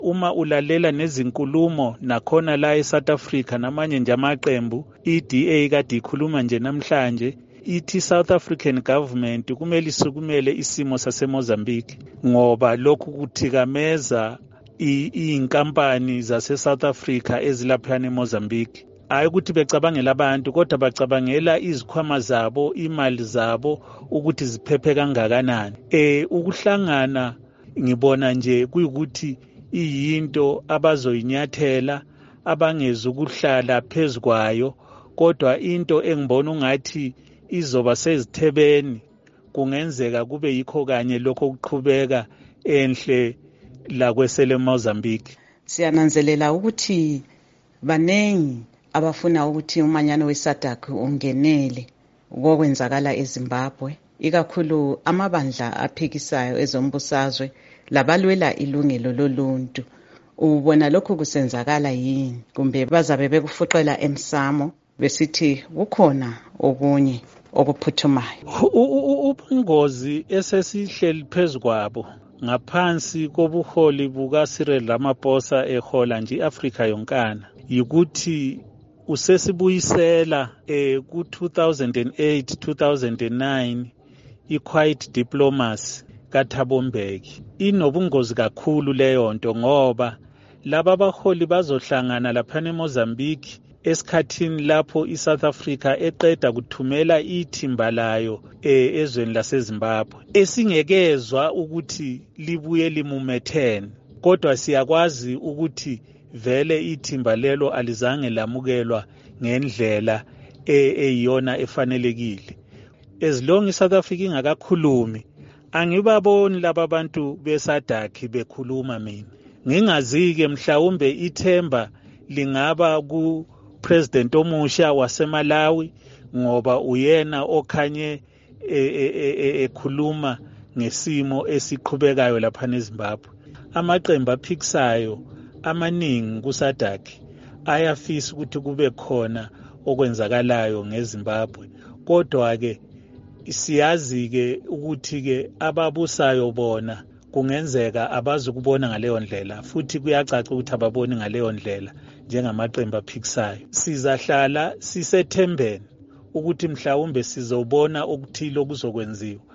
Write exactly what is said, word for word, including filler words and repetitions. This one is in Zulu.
uma ulalela nezinkulumo nakhona la eSouth Africa namanye nje amaqembu i-D A kade ikhuluma nje namhlanje ithi South African government kumele isukumele isimo saseMozambique ngoba lokhu kuthikameza iy'nkampani zase-South Africa ezilaphana eMozambique. Hayi ukuthi becabangela abantu kodwa bacabangela izikhwama zabo, imali zabo ukuthi ziphephe kangakanani. Eh ukuhlangana ngibona nje kuyikuthi iyinto abazoyinyathela abangeza ukuhlala phezukwayo kodwa into engibona ungathi izoba sezithebeni kungenzeka kube yikho kanye lokho kuqhubeka enhle la kwesele Mozambique. Siyananzelela ukuthi banengi abafuna ukuthi umanyano weSADC ungenele ngokwenzakala eZimbabwe, ikakhulu amabandla aphikisayo ezombusazwe labalwela ilungelo loluntu. Ubona lokho kusenzakala yini kumbe bazabe bekufuqela emsamo besithi kukhona okunye okuphuthumayo? Ubungozi esesihleli phezukwabo ngaphansi kobuholi buka Cyril Ramaphosa ehola nje iAfrica yonkana yikuthi usesibuyisela eh ku two thousand eight two thousand nine i-quiet diplomacy kaThabo Mbeki. Inobungozi kakhulu leyo nto ngoba laba baholi bazohlangana lapha eMozambique esikhathini lapho iSouth Africa eqeda kuthumela ithimba layo eh ezweni laseZimbabwe esingekezwa ukuthi libuye limumethene, kodwa siyakwazi ukuthi vele ithimba lelo alizange lamukelwa ngendlela eyiyona efanelekile. As long iSouth Africa ingakakhulumi angibaboni laba bantu beSADC bekhuluma mina. Ngingazike mhlawumbe ithemba lingaba ku President omusha waseMalawi ngoba uyena okhanye ekhuluma ngesimo esiqhubekayo lapha eZimbabwe. Amaqembu aphikisayo amaningi kuSADC ayafisa ukuthi kube khona okwenzakalayo ngeZimbabwe, kodwa ke siyazi ke ukuthi ke ababusayo bona kungenzeka abazukubona ngaleyo ndlela futhi kuyacaca ukuthi ababoni ngaleyo ndlela njengamaqembu aphikisayo. Sizahlala sisethembeni ukuthi mhlawumbe sizobona okuthile okuzokwenziwa